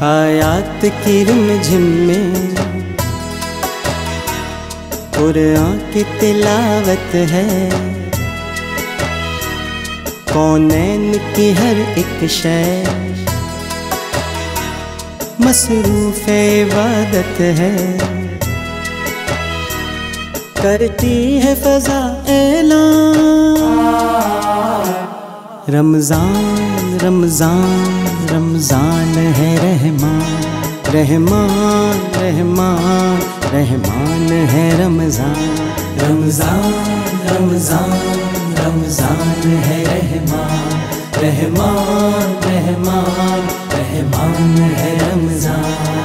आयात की रिमझिम में कुरान की तिलावत है। कौनैन की हर एक शय मसरूफ़ इबादत है। करती है फ़ज़ा ऐलान रमज़ान रमज़ान रमज़ान है रहमान रहमान रहमान रहमान है रमज़ान रमज़ान रमज़ान रमज़ान है रहमान रहमान रहमान रहमान है रमज़ान।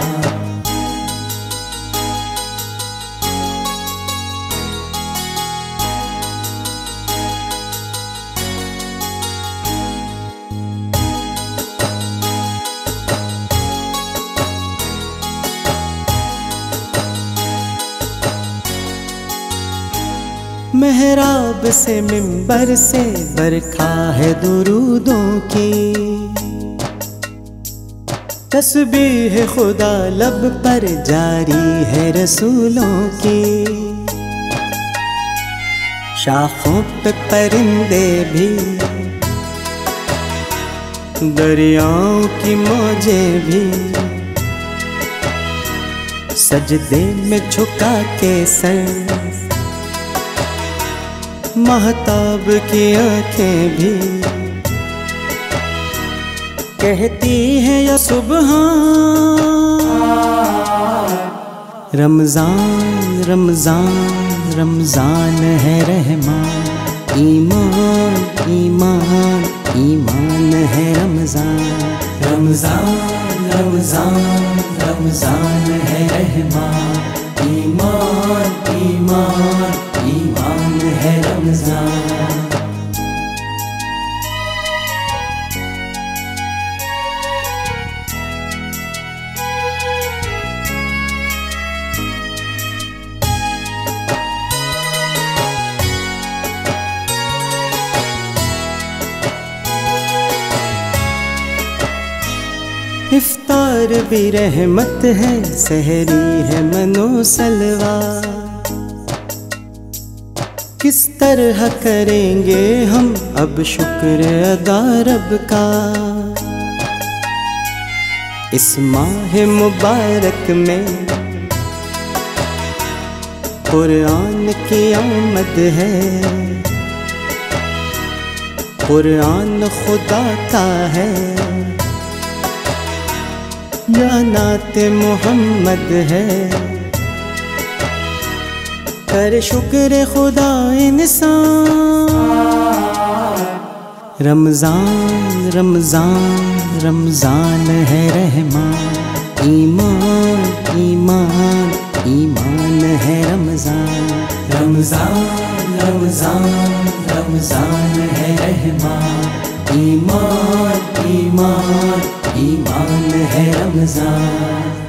मेहराब से मिंबर से बरखा है दुरूदों की। तस्बीह खुदा लब पर जारी है रसूलों की। शाखों पे परिंदे भी दरियाओं की मौजें भी सजदे में झुका के सर। महताब की आँखें भी कहती है या सुबहान। रमज़ान रमज़ान रमज़ान है रहमान ईमान ईमान ईमान है रमज़ान रमज़ान रमज़ान रमज़ान है रहमान ईमान ईमान ईमान है रमज़ान। इफ्तार भी रहमत है सहरी है मनो सलवा। किस तरह करेंगे हम अब शुक्र अदा रब का। इस माह मुबारक में कुरान की आमद है। कुरान खुदा का है या नाते मोहम्मद है। कर शुक्र खुदा इंसान। रमज़ान रमज़ान रमज़ान है रहमान ईमान ईमान ईमान है रमज़ान रमज़ान रमज़ान रमज़ान है रहमान ईमान ईमान ईमान है रमज़ान।